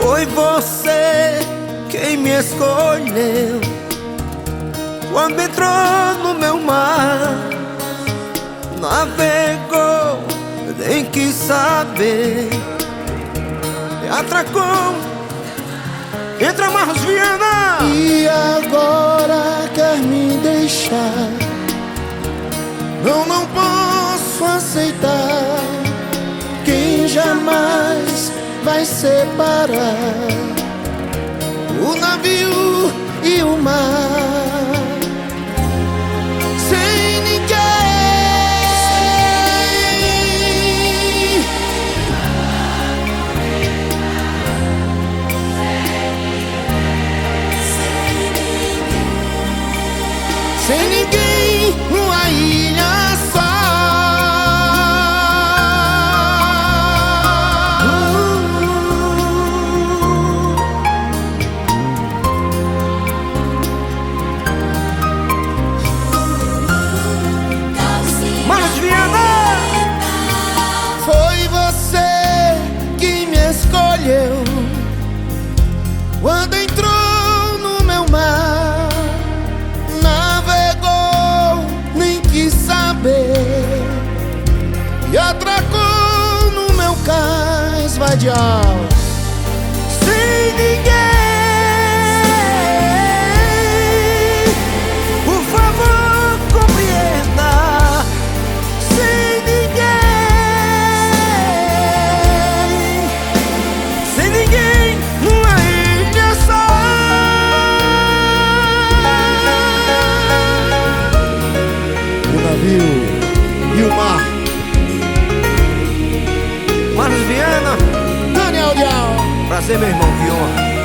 Foi você quem me escolheu quando entrou no meu mar. Navegou, nem quis saber, atracou entre Amarros Viana. E agora quer me deixar? Não posso aceitar. Quem jamais vai separar o navio e o mar? Sem ninguém, sem ninguém, numa ilha só. Amarros Viana. Foi você que me escolheu quando entrou no meu mar. Navegou, nem quis saber, e atracou no meu cais vadial. Sem ninguém, por favor, compreenda. Sem ninguém, numa ilha só. O navio e o mar. Amarros Viana. Daniel Dial. Prazer, meu irmão, que honra.